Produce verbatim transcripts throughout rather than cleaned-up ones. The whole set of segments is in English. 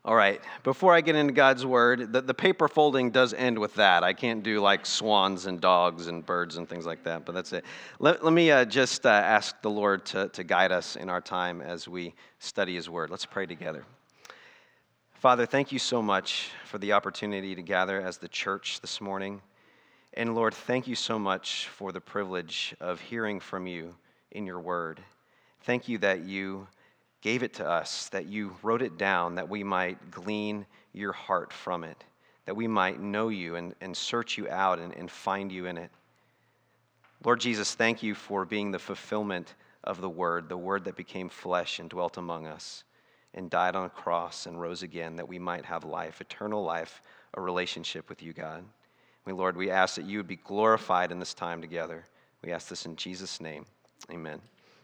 All right, before I get into God's word, the, the paper folding does end with that. I can't do like swans and dogs and birds and things like that, but that's it. Let, let me uh, just uh, ask the Lord to, to guide us in our time as we study his word. Let's pray together. Father, thank you so much for the opportunity to gather as the church this morning. And Lord, thank you so much for the privilege of hearing from you in your word. Thank you that you gave it to us, that you wrote it down, that we might glean your heart from it, that we might know you and, and search you out and, and find you in it. Lord Jesus, thank you for being the fulfillment of the word, the word that became flesh and dwelt among us and died on a cross and rose again, that we might have life, eternal life, a relationship with you, God. We, Lord, we ask that you would be glorified in this time together. We ask this in Jesus' name. Amen.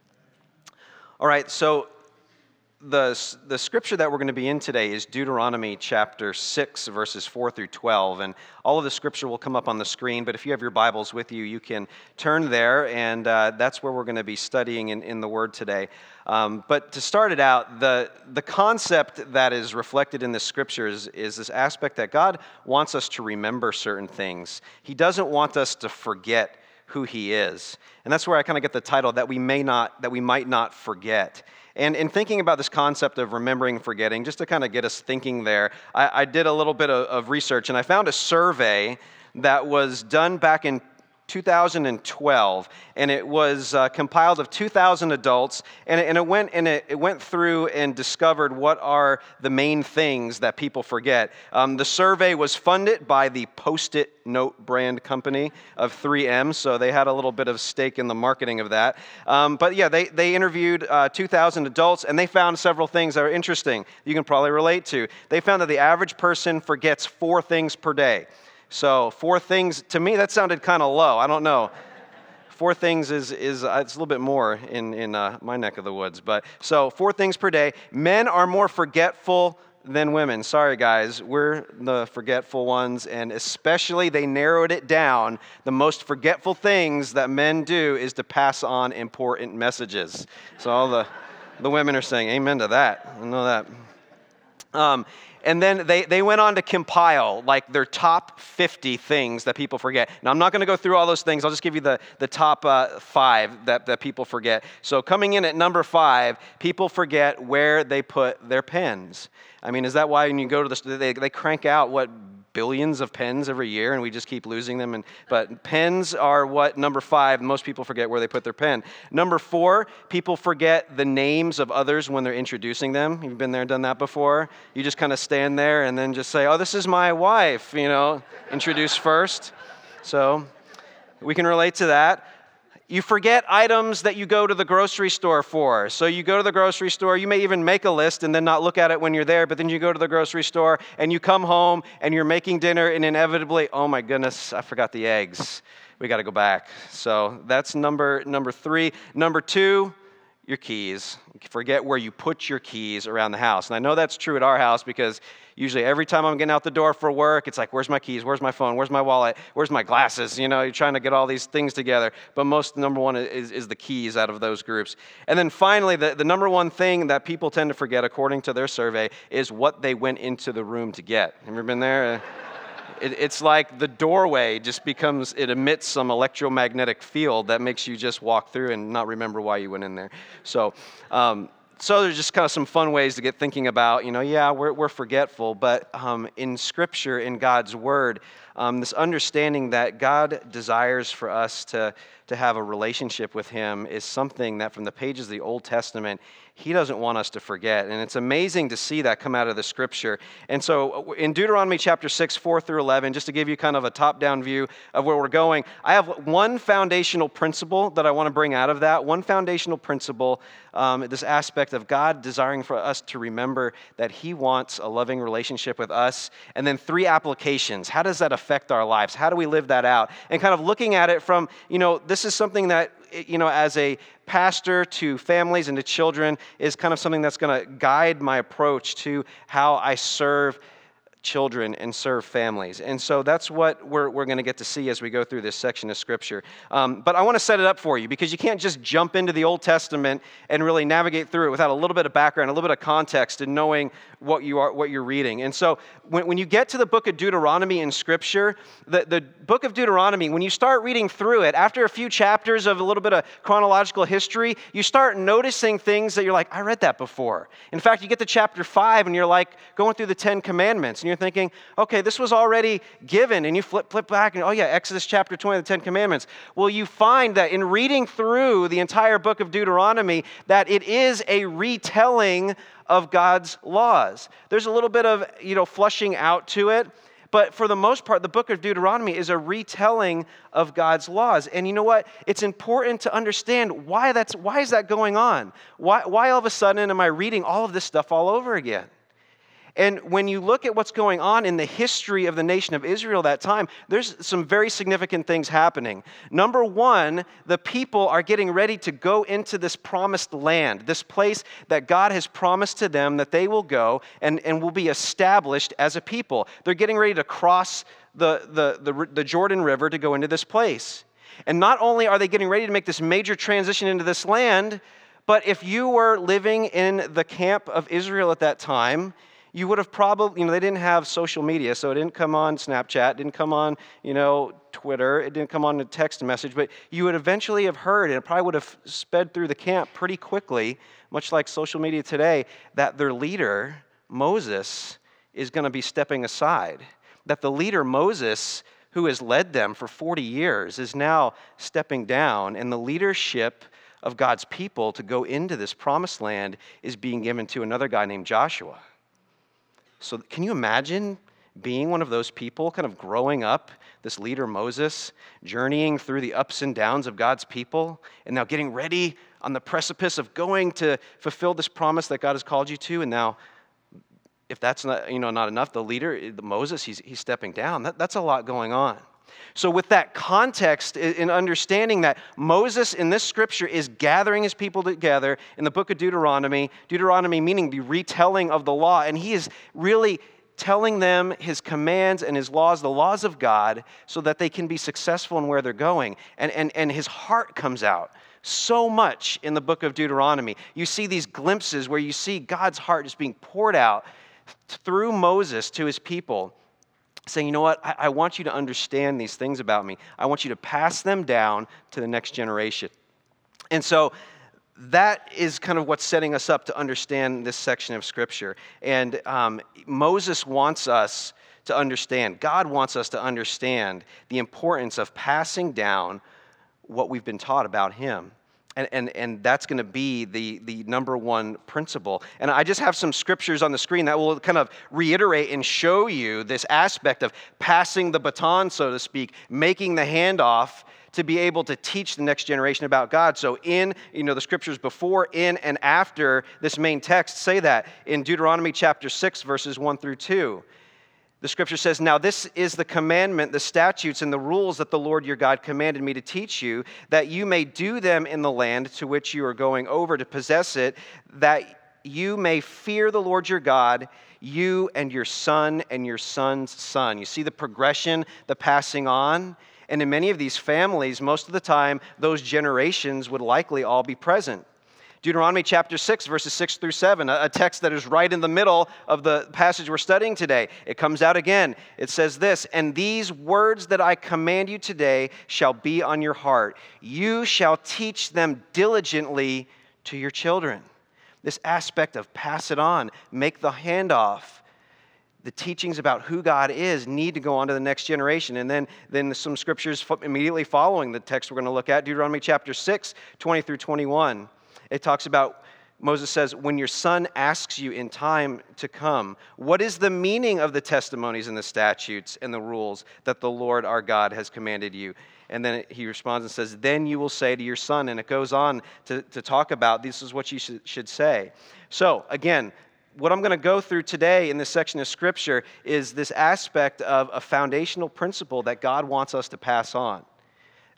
All right, so The, the scripture that we're going to be in today is Deuteronomy chapter six, verses four through twelve. And all of the scripture will come up on the screen, but if you have your Bibles with you, you can turn there, and uh, that's where we're going to be studying in, in the Word today. Um, but to start it out, the, the concept that is reflected in the scriptures is this aspect that God wants us to remember certain things. He doesn't want us to forget who he is. And that's where I kind of get the title, that we may not, that we might not forget. And in thinking about this concept of remembering and forgetting, just to kind of get us thinking there, I, I did a little bit of, of research, and I found a survey that was done back in two thousand twelve, and it was uh, compiled of two thousand adults, and it, and it went and it, it went through and discovered what are the main things that people forget. Um, the survey was funded by the Post-it Note brand company of three M, so they had a little bit of stake in the marketing of that. Um, but yeah, they they interviewed uh, two thousand adults, and they found several things that are interesting. You can probably relate to. They found that the average person forgets four things per day. So four things, to me, that sounded kind of low. I don't know. Four things is, is uh, it's a little bit more in, in uh, my neck of the woods. But so four things per day. Men are more forgetful than women. Sorry, guys. We're the forgetful ones. And especially they narrowed it down. The most forgetful things that men do is to pass on important messages. So all the, the women are saying amen to that. I know that. Um, And then they, they went on to compile like their top fifty things that people forget. Now, I'm not going to go through all those things. I'll just give you the, the top uh, five that, that people forget. So coming in at number five, people forget where they put their pens. I mean, is that why when you go to the, they, they crank out, what, billions of pens every year, and we just keep losing them. And but pens are what, number five, most people forget where they put their pen. Number four, people forget the names of others when they're introducing them. You've been there and done that before? You just kind of stand there and then just say, oh, this is my wife, you know, introduce first. So we can relate to that. You forget items that you go to the grocery store for. So you go to the grocery store, you may even make a list and then not look at it when you're there, but then you go to the grocery store and you come home and you're making dinner and inevitably, oh my goodness, I forgot the eggs. We got to go back. So that's number number three. Number two, your keys. Forget where you put your keys around the house. And I know that's true at our house because usually every time I'm getting out the door for work, it's like, where's my keys? Where's my phone? Where's my wallet? Where's my glasses? You know, you're trying to get all these things together. But most, number one, is, is the keys out of those groups. And then finally, the, the number one thing that people tend to forget, according to their survey, is what they went into the room to get. Have you ever been there? It, it's like the doorway just becomes, it emits some electromagnetic field that makes you just walk through and not remember why you went in there. So, um, so there's just kind of some fun ways to get thinking about, you know, yeah, we're we're forgetful, but um, in Scripture, in God's Word, um, this understanding that God desires for us to to have a relationship with Him is something that from the pages of the Old Testament, He doesn't want us to forget. And it's amazing to see that come out of the Scripture. And so in Deuteronomy chapter six, four through eleven, just to give you kind of a top-down view of where we're going, I have one foundational principle that I want to bring out of that. One foundational principle, um, this aspect of God desiring for us to remember that He wants a loving relationship with us. And then three applications. How does that affect our lives? How do we live that out? And kind of looking at it from, you know, this is something that, you know, as a pastor to families and to children is kind of something that's going to guide my approach to how I serve children and serve families. And so that's what we're, we're going to get to see as we go through this section of Scripture. Um, but I want to set it up for you because you can't just jump into the Old Testament and really navigate through it without a little bit of background, a little bit of context, and knowing what you are, what you're reading. And so when, when you get to the book of Deuteronomy in Scripture, the, the book of Deuteronomy, when you start reading through it, after a few chapters of a little bit of chronological history, you start noticing things that you're like, I read that before. In fact, you get to chapter five and you're like going through the Ten Commandments, and you're thinking, okay, this was already given, and you flip, flip back, and oh yeah, Exodus chapter twenty, the Ten Commandments. Well, you find that in reading through the entire book of Deuteronomy, that it is a retelling of God's laws. There's a little bit of, you know, flushing out to it, but for the most part, the book of Deuteronomy is a retelling of God's laws. And you know what? It's important to understand why that's why is that going on? Why, why all of a sudden am I reading all of this stuff all over again? And when you look at what's going on in the history of the nation of Israel that time, there's some very significant things happening. Number one, the people are getting ready to go into this promised land, this place that God has promised to them that they will go and, and will be established as a people. They're getting ready to cross the, the, the, the Jordan River to go into this place. And not only are they getting ready to make this major transition into this land, but if you were living in the camp of Israel at that time, you would have probably, you know, they didn't have social media, so it didn't come on Snapchat, it didn't come on, you know, Twitter, it didn't come on a text message, but you would eventually have heard, and it probably would have sped through the camp pretty quickly, much like social media today, that their leader, Moses, is going to be stepping aside. That the leader, Moses, who has led them for forty years, is now stepping down, and the leadership of God's people to go into this promised land is being given to another guy named Joshua. So can you imagine being one of those people, kind of growing up, this leader Moses, journeying through the ups and downs of God's people, and now getting ready on the precipice of going to fulfill this promise that God has called you to, and now, if that's not, you know, not enough, the leader, the Moses, he's, he's stepping down. That, that's a lot going on. So with that context in understanding that Moses in this scripture is gathering his people together in the book of Deuteronomy, Deuteronomy meaning the retelling of the law, and he is really telling them his commands and his laws, the laws of God, so that they can be successful in where they're going. And, and, and his heart comes out so much in the book of Deuteronomy. You see these glimpses where you see God's heart just being poured out through Moses to his people, saying, you know what, I, I want you to understand these things about me. I want you to pass them down to the next generation. And so that is kind of what's setting us up to understand this section of Scripture. And um, Moses wants us to understand, God wants us to understand the importance of passing down what we've been taught about him. And, and, and that's going to be the, the number one principle. And I just have some scriptures on the screen that will kind of reiterate and show you this aspect of passing the baton, so to speak, making the handoff to be able to teach the next generation about God. So in, you know, the scriptures before, in, and after this main text say that. In Deuteronomy chapter six, verses one through two. The scripture says, now this is the commandment, the statutes, and the rules that the Lord your God commanded me to teach you, that you may do them in the land to which you are going over to possess it, that you may fear the Lord your God, you and your son and your son's son. You see the progression, the passing on? And in many of these families, most of the time, those generations would likely all be present. Deuteronomy chapter six, verses six through seven, a text that is right in the middle of the passage we're studying today. It comes out again. It says this, and these words that I command you today shall be on your heart. You shall teach them diligently to your children. This aspect of pass it on, make the handoff. The teachings about who God is need to go on to the next generation. And then, then some scriptures immediately following the text we're going to look at, Deuteronomy chapter six, twenty through twenty-one. It talks about, Moses says, when your son asks you in time to come, what is the meaning of the testimonies and the statutes and the rules that the Lord our God has commanded you? And then he responds and says, then you will say to your son, and it goes on to, to talk about, this is what you should, should say. So again, what I'm going to go through today in this section of Scripture is this aspect of a foundational principle that God wants us to pass on.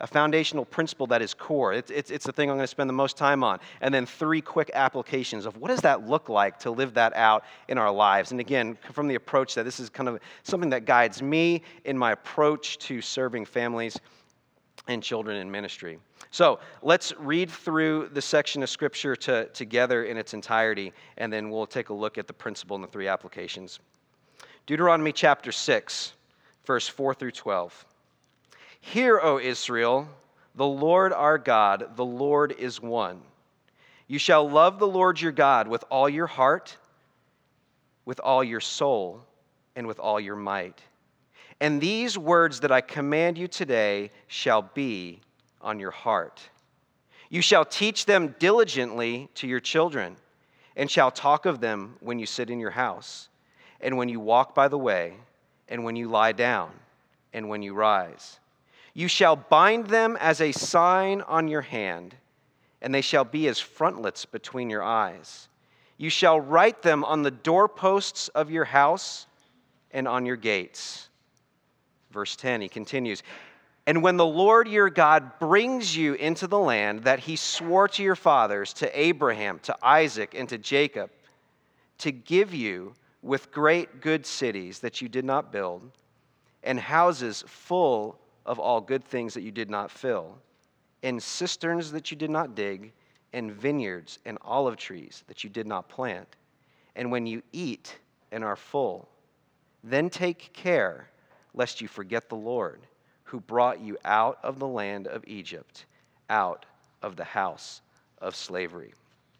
a foundational principle that is core. It's, it's, it's the thing I'm going to spend the most time on. And then three quick applications of what does that look like to live that out in our lives. And again, from the approach that this is kind of something that guides me in my approach to serving families and children in ministry. So let's read through the section of Scripture to, together in its entirety, and then we'll take a look at the principle and the three applications. Deuteronomy chapter six, verse four through twelve. Hear, O Israel, the Lord our God, the Lord is one. You shall love the Lord your God with all your heart, with all your soul, and with all your might. And these words that I command you today shall be on your heart. You shall teach them diligently to your children, and shall talk of them when you sit in your house, and when you walk by the way, and when you lie down, and when you rise. You shall bind them as a sign on your hand, and they shall be as frontlets between your eyes. You shall write them on the doorposts of your house and on your gates. Verse ten, he continues, and when the Lord your God brings you into the land that he swore to your fathers, to Abraham, to Isaac, and to Jacob, to give you with great good cities that you did not build, and houses full of all good things that you did not fill, and cisterns that you did not dig, and vineyards and olive trees that you did not plant. And when you eat and are full, then take care lest you forget the Lord, who brought you out of the land of Egypt, out of the house of slavery.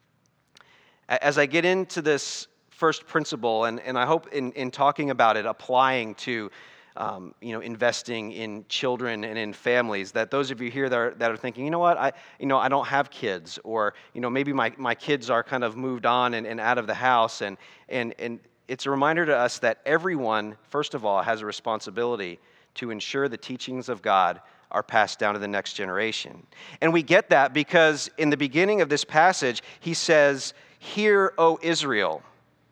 As I get into this first principle, and, and I hope in, in talking about it, applying to Um, you know, investing in children and in families, that those of you here that are, that are thinking, you know what, I, you know, I don't have kids, or, you know, maybe my, my kids are kind of moved on and, and out of the house, and, and, and it's a reminder to us that everyone, first of all, has a responsibility to ensure the teachings of God are passed down to the next generation. And we get that because in the beginning of this passage, he says, "Hear, O Israel."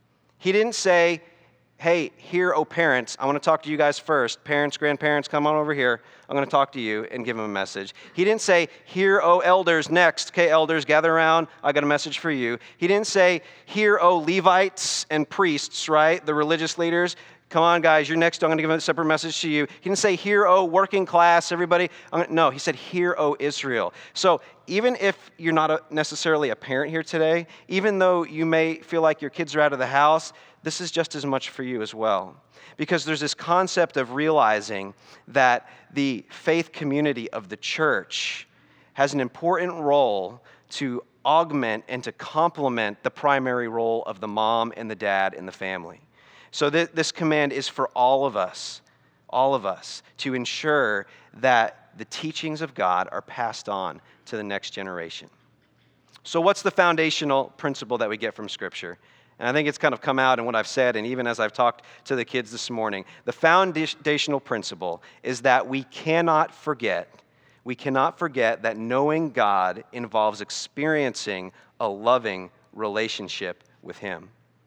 He didn't say, "Hey, here, oh parents, I want to talk to you guys first. Parents, grandparents, come on over here. I'm going to talk to you," and give them a message. He didn't say, "Here, oh elders, next. Okay, elders, gather around. I got a message for you." He didn't say, "Here, oh Levites and priests," right? The religious leaders. "Come on, guys, you're next. I'm going to give a separate message to you." He didn't say, "Here, oh working class, everybody." I'm gonna, no, he said, "Hear, oh Israel." So even if you're not a, necessarily a parent here today, even though you may feel like your kids are out of the house, this is just as much for you as well. Because there's this concept of realizing that the faith community of the church has an important role to augment and to complement the primary role of the mom and the dad in the family. So th- this command is for all of us, all of us, to ensure that the teachings of God are passed on to the next generation. So what's the foundational principle that we get from Scripture? And I think it's kind of come out in what I've said, and even as I've talked to the kids this morning. The foundational principle is that we cannot forget, we cannot forget that knowing God involves experiencing a loving relationship with Him.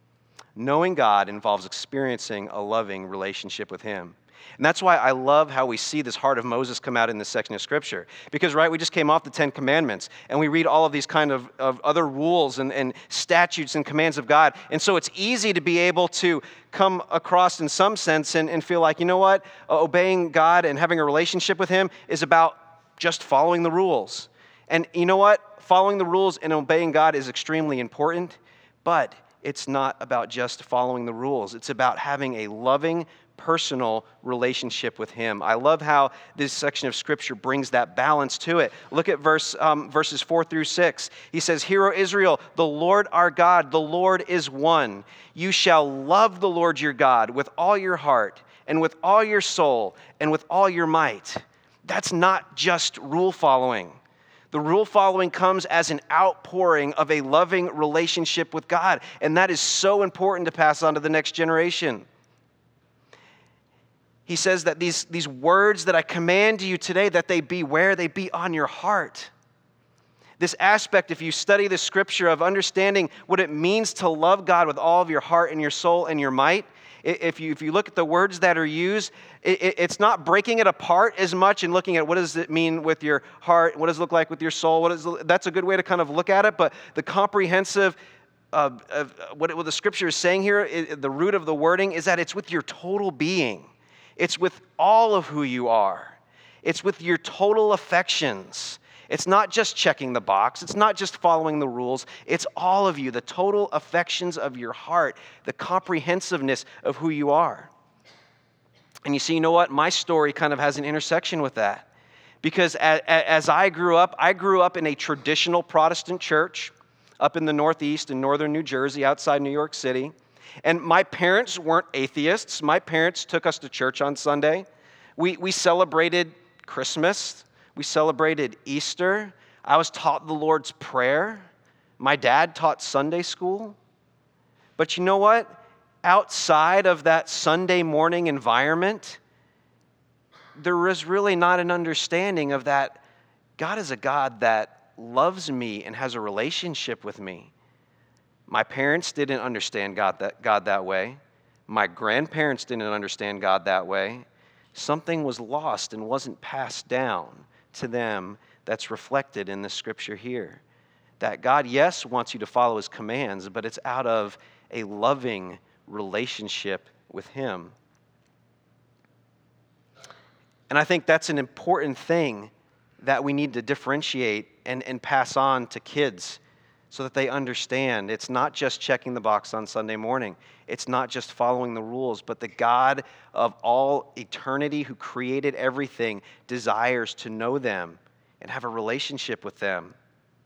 Knowing God involves experiencing a loving relationship with Him. And that's why I love how we see this heart of Moses come out in this section of Scripture. Because, right, we just came off the Ten Commandments, and we read all of these kind of, of other rules and, and statutes and commands of God. And so it's easy to be able to come across in some sense and, and feel like, you know what, obeying God and having a relationship with Him is about just following the rules. And you know what? Following the rules and obeying God is extremely important, but it's not about just following the rules. It's about having a loving, personal relationship with Him. I love how this section of Scripture brings that balance to it. Look at verse um, verses four through six. He says, "Hear, O Israel, the Lord our God, the Lord is one. You shall love the Lord your God with all your heart and with all your soul and with all your might." That's not just rule following. The rule following comes as an outpouring of a loving relationship with God, and that is so important to pass on to the next generation. He says that these, these words that I command to you today, that they be where? They be on your heart. This aspect, if you study the Scripture of understanding what it means to love God with all of your heart and your soul and your might, If you, if you look at the words that are used, it, it, it's not breaking it apart as much and looking at what does it mean with your heart, what does it look like with your soul. What is, that's a good way to kind of look at it, but the comprehensive uh, of what, it, what the scripture is saying here, it, the root of the wording is that it's with your total being. It's with all of who you are. It's with your total affections. It's not just checking the box. It's not just following the rules. It's all of you, the total affections of your heart, the comprehensiveness of who you are. And you see, you know what? My story kind of has an intersection with that. Because as, as I grew up, I grew up in a traditional Protestant church up in the Northeast in northern New Jersey, outside New York City. And my parents weren't atheists. My parents took us to church on Sunday. We, we celebrated Christmas. We celebrated Easter. I was taught the Lord's Prayer. My dad taught Sunday school. But you know what? Outside of that Sunday morning environment, there was really not an understanding of that God is a God that loves me and has a relationship with me. My parents didn't understand God that, God that way. My grandparents didn't understand God that way. Something was lost and wasn't passed down to them that's reflected in the scripture here. That God, yes, wants you to follow his commands, but it's out of a loving relationship with him. And I think that's an important thing that we need to differentiate and, and pass on to kids so that they understand. It's not just checking the box on Sunday morning. It's not just following the rules, but the God of all eternity who created everything desires to know them and have a relationship with them.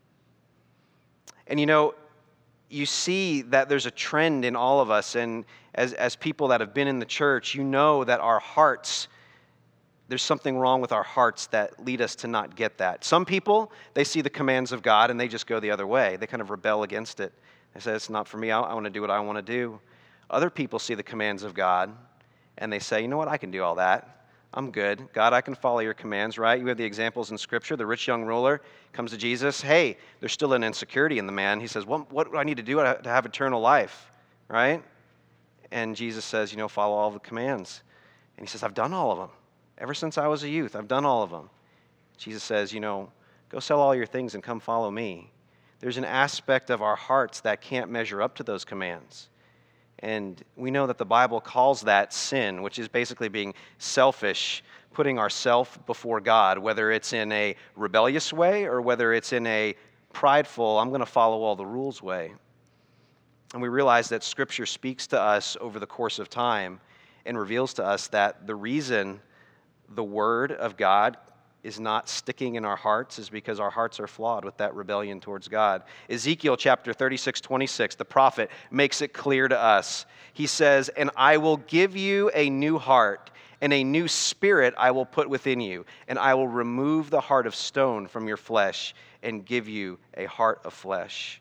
And you know, you see that there's a trend in all of us, and as, as people that have been in the church, you know that our hearts, there's something wrong with our hearts that lead us to not get that. Some people, they see the commands of God and they just go the other way. They kind of rebel against it. They say, it's not for me. I, I want to do what I want to do. Other people see the commands of God and they say, you know what? I can do all that. I'm good. God, I can follow your commands, right? You have the examples in Scripture. The rich young ruler comes to Jesus. Hey, there's still an insecurity in the man. He says, well, what do I need to do to have eternal life, right? And Jesus says, you know, follow all the commands. And he says, I've done all of them. Ever since I was a youth, I've done all of them. Jesus says, you know, go sell all your things and come follow me. There's an aspect of our hearts that can't measure up to those commands. And we know that the Bible calls that sin, which is basically being selfish, putting ourself before God, whether it's in a rebellious way or whether it's in a prideful, I'm going to follow all the rules way. And we realize that Scripture speaks to us over the course of time and reveals to us that the reason the Word of God is not sticking in our hearts is because our hearts are flawed with that rebellion towards God. Ezekiel chapter thirty-six, twenty-six, the prophet makes it clear to us. He says, and I will give you a new heart, and a new spirit I will put within you, and I will remove the heart of stone from your flesh and give you a heart of flesh.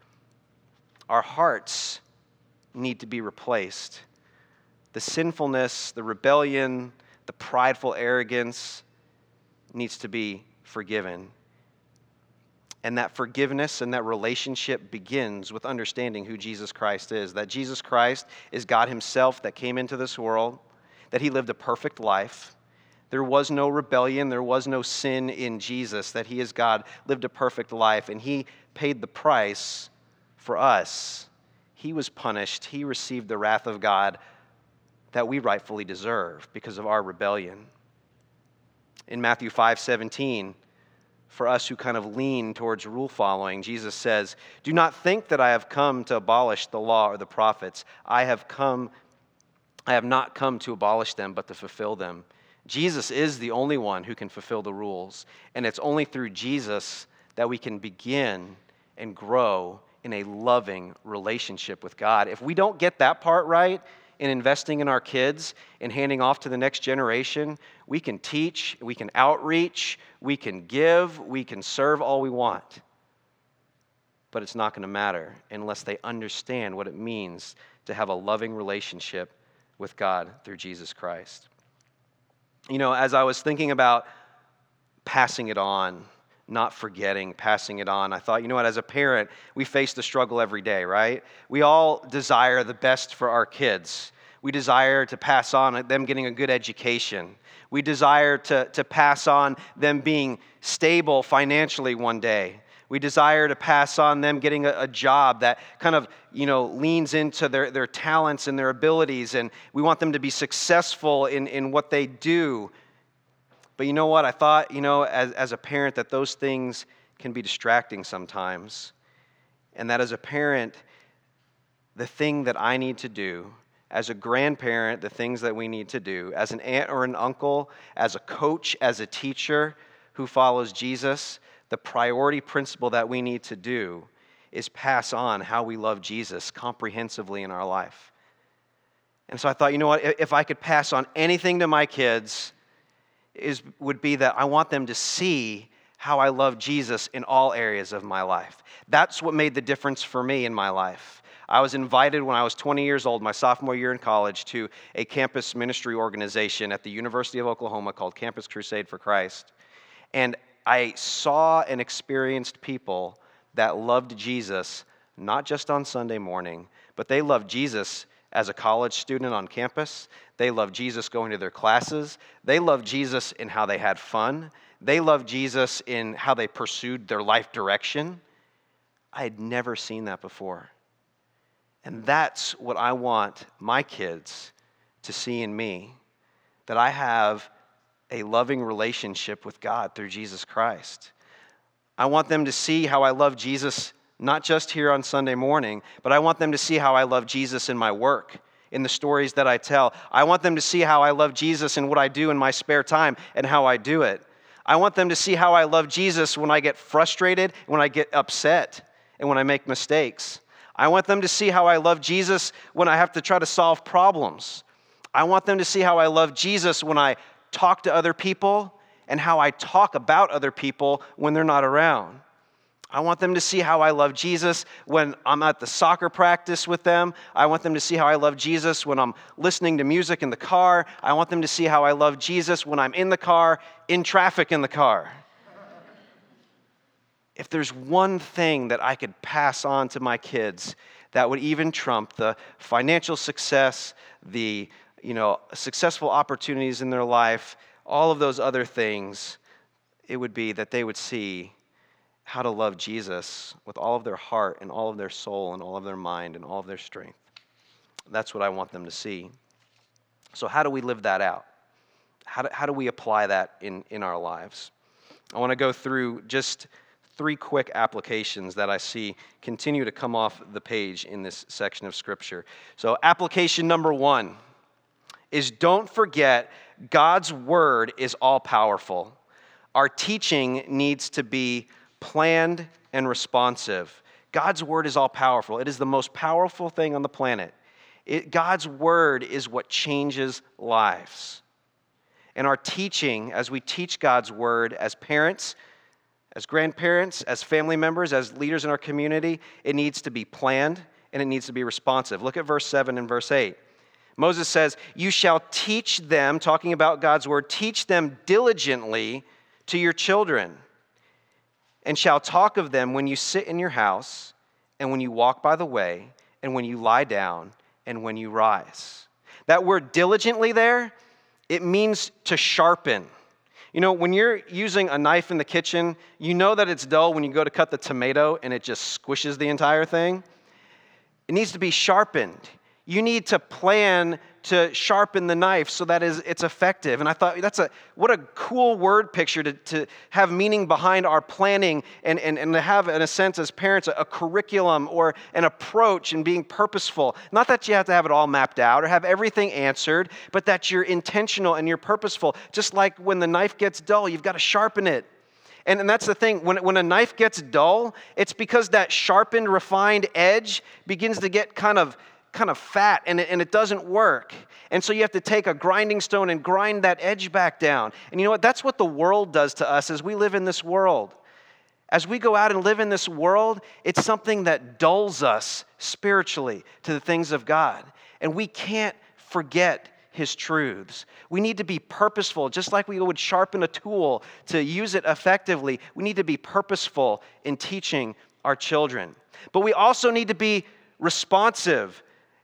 Our hearts need to be replaced. The sinfulness, the rebellion, the prideful arrogance needs to be forgiven. And that forgiveness and that relationship begins with understanding who Jesus Christ is. That Jesus Christ is God himself that came into this world, that he lived a perfect life. There was no rebellion, there was no sin in Jesus, that he is God, lived a perfect life, and he paid the price for us. He was punished, he received the wrath of God that we rightfully deserve because of our rebellion. In Matthew five seventeen, for us who kind of lean towards rule following, Jesus says, do not think that I have come to abolish the law or the prophets. I have come, I have not come to abolish them, but to fulfill them. Jesus is the only one who can fulfill the rules, and it's only through Jesus that we can begin and grow in a loving relationship with God. If we don't get that part right, in investing in our kids and handing off to the next generation, we can teach, we can outreach, we can give, we can serve all we want. But it's not going to matter unless they understand what it means to have a loving relationship with God through Jesus Christ. You know, as I was thinking about passing it on, not forgetting, passing it on, I thought, you know what, as a parent, we face the struggle every day, right? We all desire the best for our kids. We desire to pass on them getting a good education. We desire to, to pass on them being stable financially one day. We desire to pass on them getting a, a job that kind of, you know, leans into their, their talents and their abilities, and we want them to be successful in, in what they do. But you know what? I thought, you know, as, as a parent, that those things can be distracting sometimes. And that as a parent, the thing that I need to do, as a grandparent, the things that we need to do, as an aunt or an uncle, as a coach, as a teacher who follows Jesus, the priority principle that we need to do is pass on how we love Jesus comprehensively in our life. And so I thought, you know what, if I could pass on anything to my kids, is would be that I want them to see how I love Jesus in all areas of my life. That's what made the difference for me in my life. I was invited when I was twenty years old, my sophomore year in college, to a campus ministry organization at the University of Oklahoma called Campus Crusade for Christ. And I saw and experienced people that loved Jesus, not just on Sunday morning, but they loved Jesus as a college student on campus. They loved Jesus going to their classes. They loved Jesus in how they had fun. They loved Jesus in how they pursued their life direction. I had never seen that before. And that's what I want my kids to see in me, that I have a loving relationship with God through Jesus Christ. I want them to see how I love Jesus, not just here on Sunday morning, but I want them to see how I love Jesus in my work, in the stories that I tell. I want them to see how I love Jesus in what I do in my spare time and how I do it. I want them to see how I love Jesus when I get frustrated, when I get upset, and when I make mistakes. I want them to see how I love Jesus when I have to try to solve problems. I want them to see how I love Jesus when I talk to other people and how I talk about other people when they're not around. I want them to see how I love Jesus when I'm at the soccer practice with them. I want them to see how I love Jesus when I'm listening to music in the car. I want them to see how I love Jesus when I'm in the car, in traffic in the car. If there's one thing that I could pass on to my kids that would even trump the financial success, the, you know, successful opportunities in their life, all of those other things, it would be that they would see how to love Jesus with all of their heart and all of their soul and all of their mind and all of their strength. That's what I want them to see. So how do we live that out? How do, how do we apply that in, in our lives? I want to go through just three quick applications that I see continue to come off the page in this section of Scripture. So application number one is don't forget God's Word is all-powerful. Our teaching needs to be planned and responsive. God's Word is all-powerful. It is the most powerful thing on the planet. It, God's Word is what changes lives. And our teaching, as we teach God's Word as parents, as grandparents, as family members, as leaders in our community, it needs to be planned and it needs to be responsive. Look at verse seven and verse eight. Moses says, "You shall teach them," talking about God's Word, "teach them diligently to your children, and shall talk of them when you sit in your house, and when you walk by the way, and when you lie down, and when you rise." That word diligently there, it means to sharpen. You know, when you're using a knife in the kitchen, you know that it's dull when you go to cut the tomato and it just squishes the entire thing. It needs to be sharpened. You need to plan to sharpen the knife so that it's effective. And I thought, that's a what a cool word picture to, to have meaning behind our planning and, and, and to have, in a sense, as parents, a, a curriculum or an approach and being purposeful. Not that you have to have it all mapped out or have everything answered, but that you're intentional and you're purposeful. Just like when the knife gets dull, you've got to sharpen it. And, and that's the thing, when, when a knife gets dull, it's because that sharpened, refined edge begins to get kind of kind of fat and it, and it doesn't work. And so you have to take a grinding stone and grind that edge back down. And you know what? That's what the world does to us as we live in this world. As we go out and live in this world, it's something that dulls us spiritually to the things of God. And we can't forget His truths. We need to be purposeful, just like we would sharpen a tool to use it effectively. We need to be purposeful in teaching our children. But we also need to be responsive.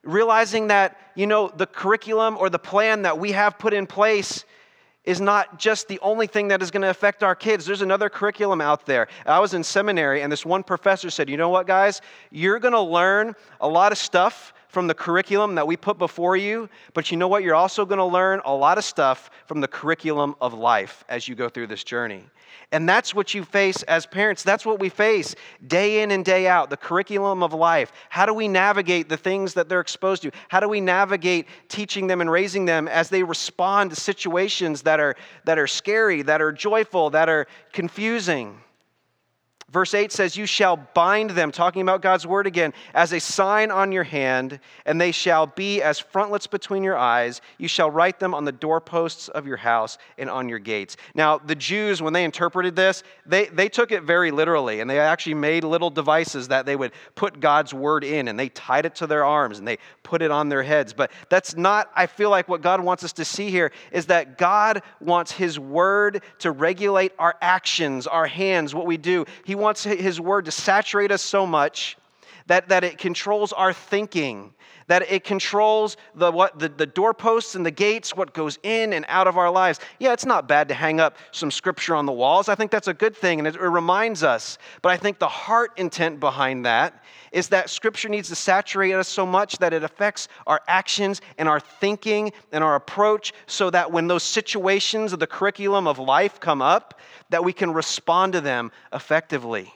Realizing that, you know, the curriculum or the plan that we have put in place is not just the only thing that is going to affect our kids. There's another curriculum out there. I was in seminary, and this one professor said, you know what, guys? You're going to learn a lot of stuff from the curriculum that we put before you, but you know what? You're also going to learn a lot of stuff from the curriculum of life as you go through this journey. And that's what you face as parents. That's what we face day in and day out, the curriculum of life. How do we navigate the things that they're exposed to? How do we navigate teaching them and raising them as they respond to situations that are, that are scary, that are joyful, that are confusing? Verse eight says, you shall bind them, talking about God's word again, as a sign on your hand, and they shall be as frontlets between your eyes. You shall write them on the doorposts of your house and on your gates. Now, the Jews, when they interpreted this, they, they took it very literally, and they actually made little devices that they would put God's word in, and they tied it to their arms, and they put it on their heads. But that's not, I feel like, what God wants us to see here, is that God wants his word to regulate our actions, our hands, what we do. He wants his word to saturate us so much that, that it controls our thinking, that it controls the, what, the, the doorposts and the gates, what goes in and out of our lives. Yeah, it's not bad to hang up some scripture on the walls. I think that's a good thing, and it, it reminds us. But I think the heart intent behind that is that scripture needs to saturate us so much that it affects our actions and our thinking and our approach, so that when those situations of the curriculum of life come up, that we can respond to them effectively.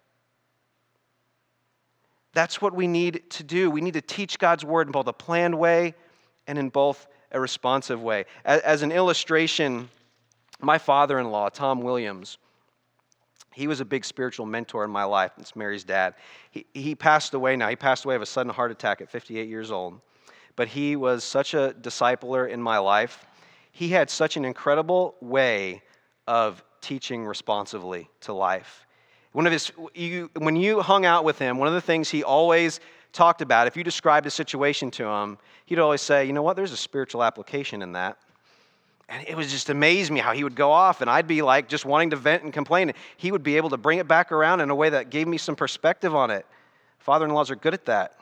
That's what we need to do. We need to teach God's word in both a planned way and in both a responsive way. As, as an illustration, my father-in-law, Tom Williams, he was a big spiritual mentor in my life. It's Mary's dad. He, he passed away now. He passed away of a sudden heart attack at fifty-eight years old. But he was such a discipler in my life. He had such an incredible way of teaching responsively to life. One of his, you, when you hung out with him, one of the things he always talked about, if you described a situation to him, he'd always say, you know what, there's a spiritual application in that. And it was just amazed me how he would go off, and I'd be like just wanting to vent and complain. He would be able to bring it back around in a way that gave me some perspective on it. Father-in-laws are good at that.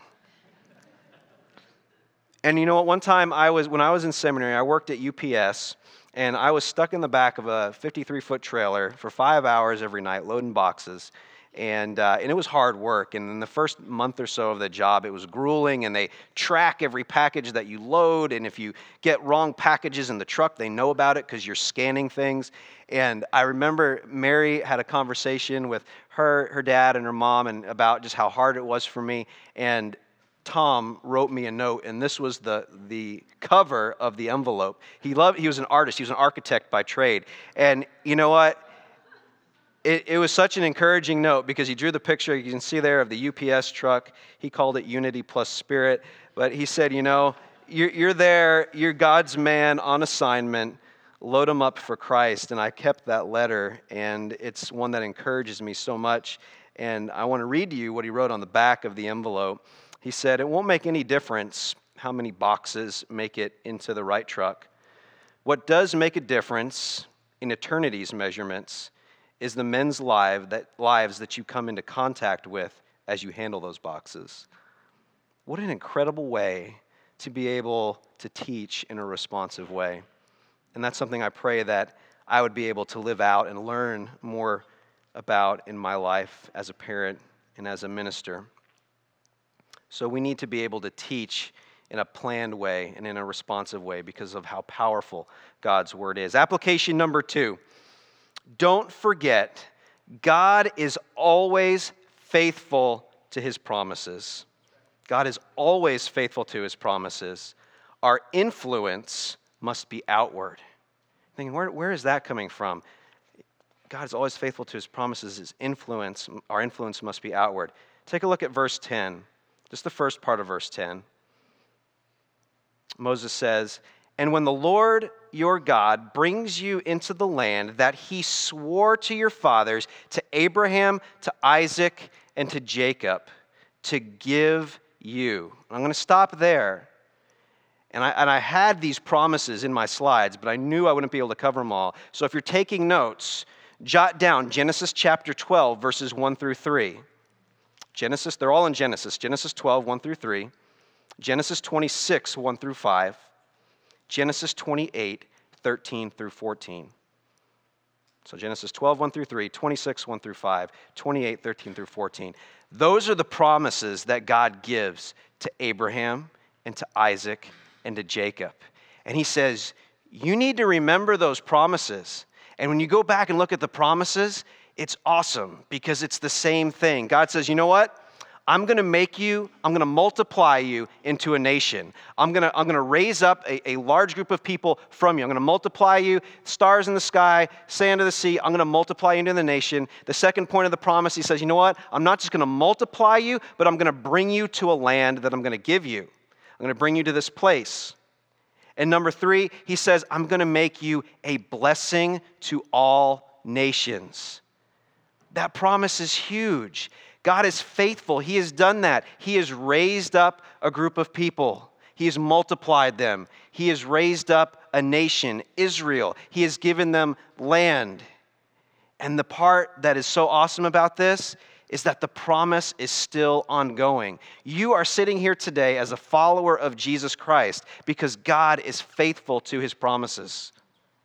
And you know what, one time I was, when I was in seminary, I worked at U P S, and I was stuck in the back of a fifty-three foot trailer for five hours every night, loading boxes. And uh, and it was hard work. And in the first month or so of the job, it was grueling. And they track every package that you load. And if you get wrong packages in the truck, they know about it because you're scanning things. And I remember Mary had a conversation with her, her dad and her mom and about just how hard it was for me. And Tom wrote me a note, and this was the the cover of the envelope. He loved. He was an artist. He was an architect by trade. And you know what? It, it was such an encouraging note because he drew the picture you can see there of the U P S truck. He called it Unity Plus Spirit. But he said, you know, you're, you're there. You're God's man on assignment. Load them up for Christ. And I kept that letter, and it's one that encourages me so much. And I want to read to you what he wrote on the back of the envelope. He said, it won't make any difference how many boxes make it into the right truck. What does make a difference in eternity's measurements is the men's life that, lives that you come into contact with as you handle those boxes. What an incredible way to be able to teach in a responsive way. And that's something I pray that I would be able to live out and learn more about in my life as a parent and as a minister. So we need to be able to teach in a planned way and in a responsive way because of how powerful God's word is. Application number two, don't forget, God is always faithful to his promises. God is always faithful to his promises. Our influence must be outward. Thinking, where, where is that coming from? God is always faithful to his promises. His influence, our influence must be outward. Take a look at verse ten. Just the first part of verse ten. Moses says, and when the Lord your God brings you into the land that he swore to your fathers, to Abraham, to Isaac, and to Jacob, to give you. I'm going to stop there. And I, and I had these promises in my slides, but I knew I wouldn't be able to cover them all. So if you're taking notes, jot down Genesis chapter twelve, verses one through three. Genesis, they're all in Genesis. Genesis twelve, one through three. Genesis twenty-six, one through five, Genesis twenty-eight, thirteen through fourteen. So Genesis twelve, one through three, twenty-six, one through five, twenty-eight, thirteen through fourteen. Those are the promises that God gives to Abraham and to Isaac and to Jacob. And he says, you need to remember those promises. And when you go back and look at the promises, it's awesome because it's the same thing. God says, you know what? I'm going to make you, I'm going to multiply you into a nation. I'm going to, I'm going to raise up a, a large group of people from you. I'm going to multiply you, stars in the sky, sand of the sea. I'm going to multiply you into the nation. The second point of the promise, he says, you know what? I'm not just going to multiply you, but I'm going to bring you to a land that I'm going to give you. I'm going to bring you to this place. And number three, he says, I'm going to make you a blessing to all nations. That promise is huge. God is faithful. He has done that. He has raised up a group of people. He has multiplied them. He has raised up a nation, Israel. He has given them land. And the part that is so awesome about this is that the promise is still ongoing. You are sitting here today as a follower of Jesus Christ because God is faithful to his promises.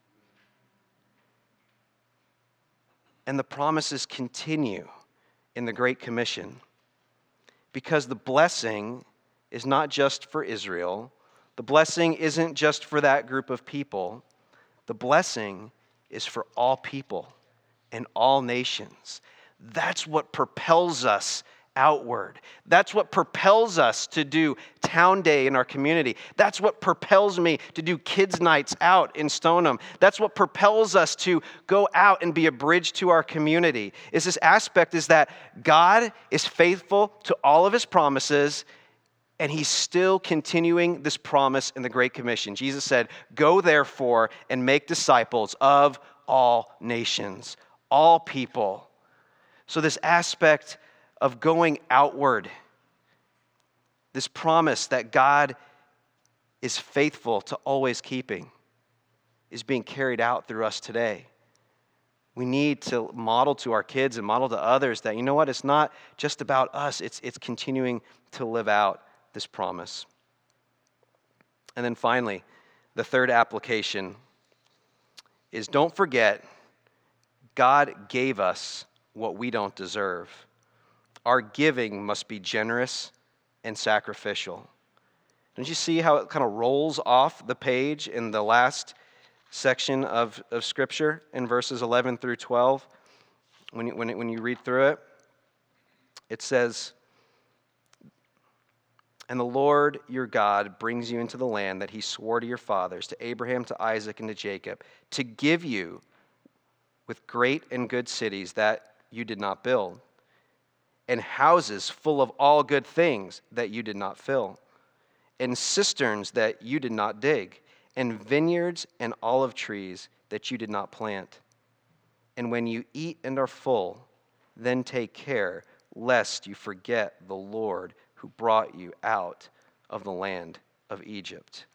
And the promises continue in the Great Commission, because the blessing is not just for Israel. The blessing isn't just for that group of people. The blessing is for all people and all nations. That's what propels us outward. That's what propels us to do Town Day in our community. That's what propels me to do kids' nights out in Stoneham. That's what propels us to go out and be a bridge to our community. Is this aspect is that God is faithful to all of his promises, and he's still continuing this promise in the Great Commission. Jesus said, go therefore and make disciples of all nations, all people. So this aspect of going outward, this promise that God is faithful to always keeping, is being carried out through us today. We need to model to our kids and model to others that, you know what, it's not just about us, it's, it's continuing to live out this promise. And then finally, the third application is don't forget, God gave us what we don't deserve. Our giving must be generous and sacrificial. Don't you see how it kind of rolls off the page in the last section of, of Scripture in verses eleven through twelve? When you, when, it, when you read through it, it says, and the Lord your God brings you into the land that he swore to your fathers, to Abraham, to Isaac, and to Jacob, to give you with great and good cities that you did not build, and houses full of all good things that you did not fill, and cisterns that you did not dig, and vineyards and olive trees that you did not plant. And when you eat and are full, then take care lest you forget the Lord who brought you out of the land of Egypt.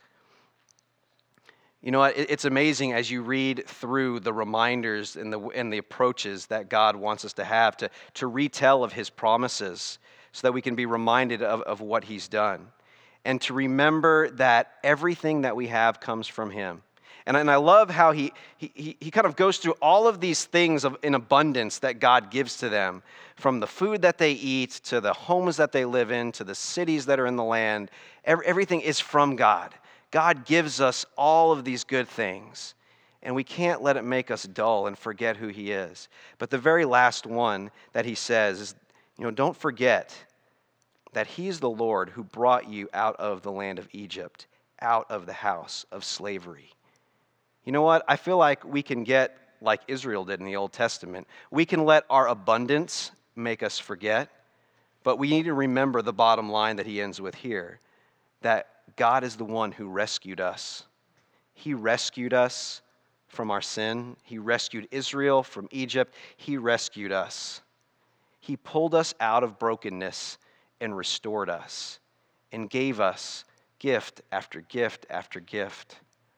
You know what? It's amazing as you read through the reminders and the and the approaches that God wants us to have to, to retell of his promises so that we can be reminded of, of what he's done. And to remember that everything that we have comes from him. And, and I love how he, he, he kind of goes through all of these things of, in abundance that God gives to them, from the food that they eat, to the homes that they live in, to the cities that are in the land. Every, everything is from God. God gives us all of these good things, and we can't let it make us dull and forget who he is. But the very last one that he says is, you know, don't forget that he's the Lord who brought you out of the land of Egypt, out of the house of slavery. You know what? I feel like we can get like Israel did in the Old Testament. We can let our abundance make us forget, but we need to remember the bottom line that he ends with here, that God is the one who rescued us. He rescued us from our sin. He rescued Israel from Egypt. He rescued us. He pulled us out of brokenness and restored us and gave us gift after gift after gift.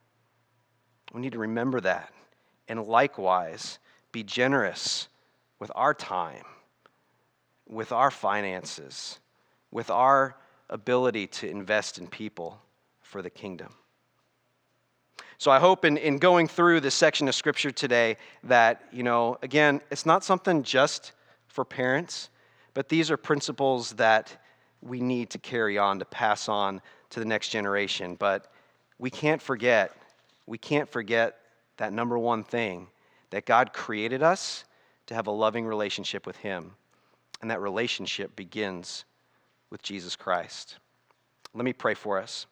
We need to remember that, and likewise be generous with our time, with our finances, with our ability to invest in people for the kingdom. So I hope in, in going through this section of Scripture today that, you know, again, it's not something just for parents, but these are principles that we need to carry on, to pass on to the next generation. But we can't forget, we can't forget that number one thing, that God created us to have a loving relationship with Him. And that relationship begins with Jesus Christ. Let me pray for us.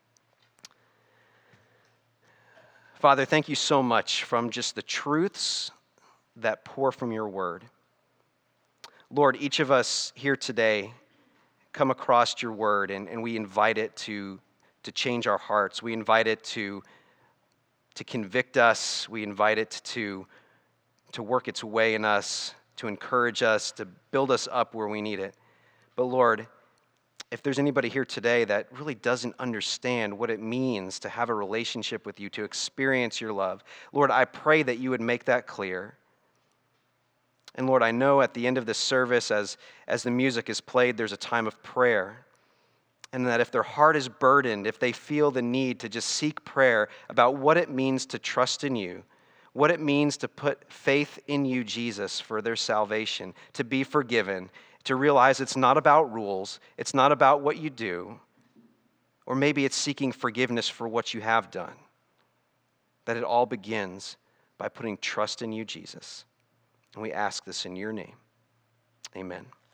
Father, thank you so much from just the truths that pour from your word. Lord, each of us here today come across your word, and, and we invite it to, to change our hearts. We invite it to, to convict us. We invite it to, to work its way in us, to encourage us, to build us up where we need it. But Lord, if there's anybody here today that really doesn't understand what it means to have a relationship with you, to experience your love, Lord, I pray that you would make that clear. And Lord, I know at the end of this service, as, as the music is played, there's a time of prayer. And that if their heart is burdened, if they feel the need to just seek prayer about what it means to trust in you, what it means to put faith in you, Jesus, for their salvation, to be forgiven, to realize it's not about rules, it's not about what you do, or maybe it's seeking forgiveness for what you have done. That it all begins by putting trust in you, Jesus. And we ask this in your name. Amen.